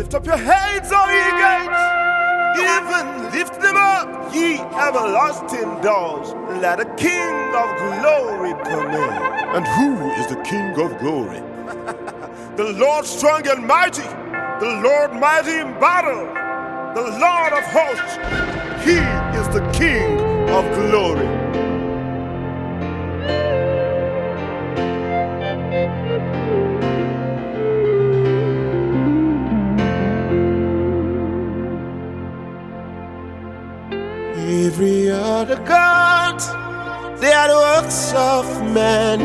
Lift up your heads, O ye gates, even lift them up, ye everlasting doors, and let the King of glory come in. And who is the King of glory? The Lord strong and mighty, the Lord mighty in battle, the Lord of hosts. He is the King of glory. Every other god, they are the works of man.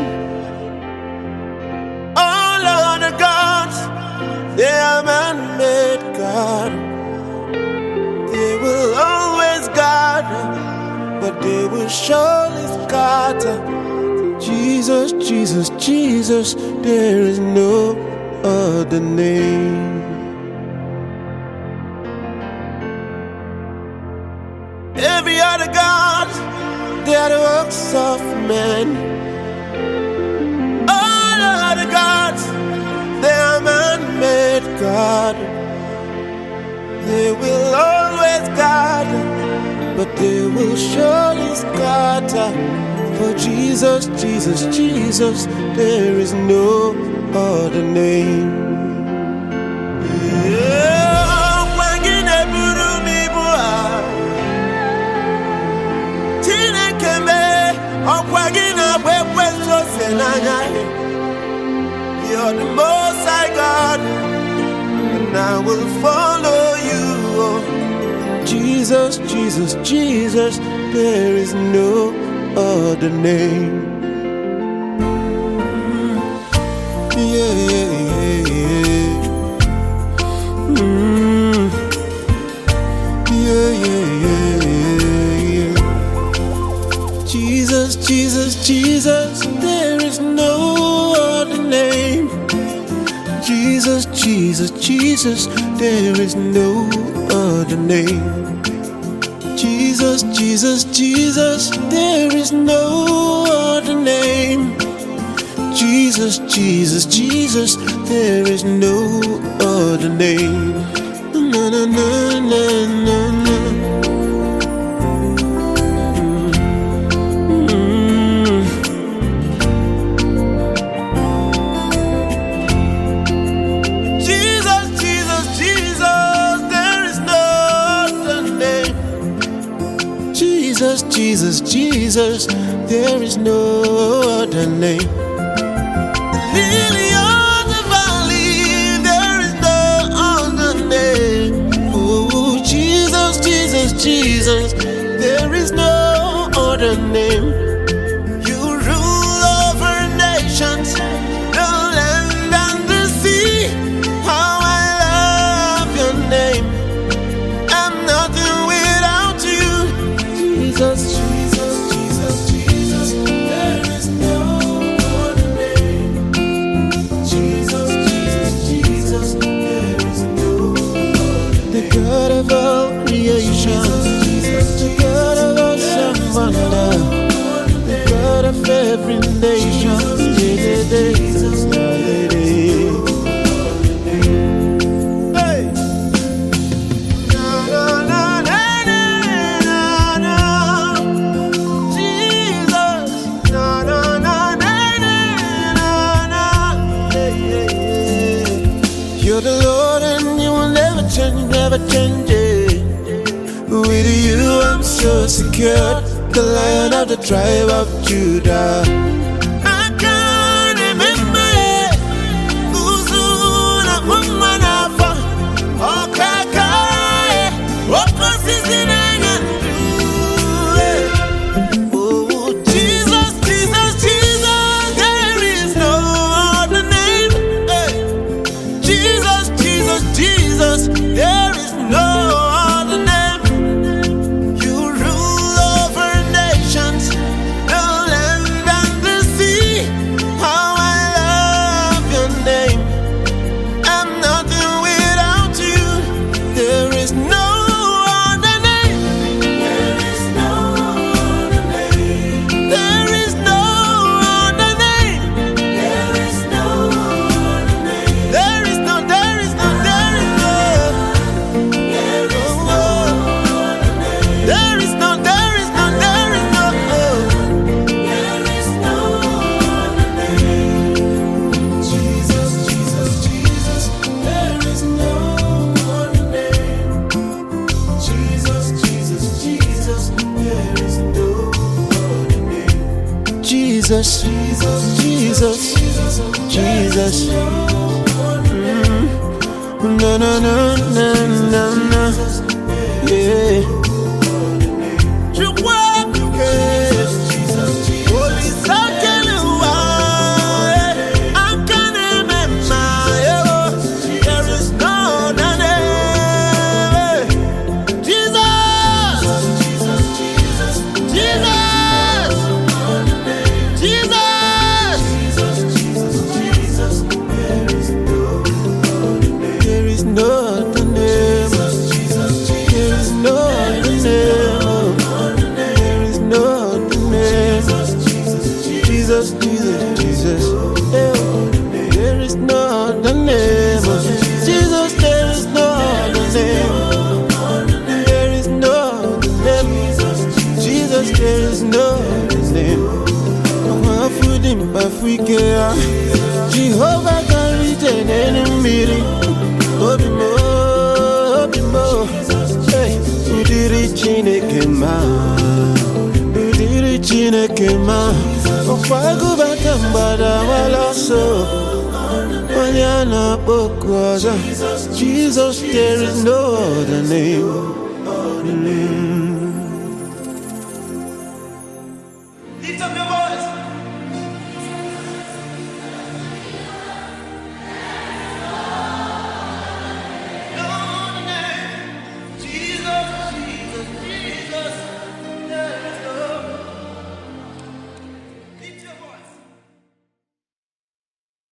All other gods, they are man-made God. They will always guard, but they will surely scatter. Jesus, Jesus, Jesus, there is no other name. Every other god, they are the works of men. All other gods, they are man-made God. They will always guard, but they will surely scatter. For Jesus, Jesus, Jesus, there is no other name. You're the Most High God, and I will follow you. Jesus, Jesus, Jesus, there is no other name. Yeah, yeah, yeah, yeah. Yeah, yeah, yeah. Jesus, Jesus, Jesus, there is no other name. Jesus, Jesus, Jesus, there is no other name. Jesus, Jesus, Jesus, there is no other name. Jesus, Jesus, Jesus, there is no other name. Na, na, na, na, na, na. Jesus, Jesus, there is no other name. The lily of the valley, there is no other name. Oh, Jesus, Jesus, Jesus, there is no other name. You rule over nations, the land and the sea. How I love your name. I'm nothing without you. Jesus, Jesus, Jesus, Jesus, there is no other name. Jesus, Jesus, Jesus, there is no other name. The God of all creation, the God of awesome wonder, the God of every nation. Jesus, you're the Lord and you will never change, never change it. With you I'm so secure, the Lion of the tribe of Judah. I can't remember it. Uzuna Umanafa, Okaka, Okosizina. Oh, Jesus, Jesus, Jesus, there is no other name. Jesus, Jesus, Jesus, there is no other name. You rule over nations, the land and the Jesus. No, no, no, no, no, no. Yeah. You walk, yes. Holy Sakalua, I can't remember. There is no other name. Jesus, Jesus, Jesus. There is no other name. There is no other name. There is no other name. Jesus, Jesus, Jesus. There is no other name. Jesus, there is no other name. There is no other name. Jesus, there is no other name. Jehovah can reach an enemy. Obimo, Obimo, hey, Udiri Chinekema, Udiri Chinekema, Okwagu Bakambada Walaso, Onyana Bokwaza, Jesus, there is no other name.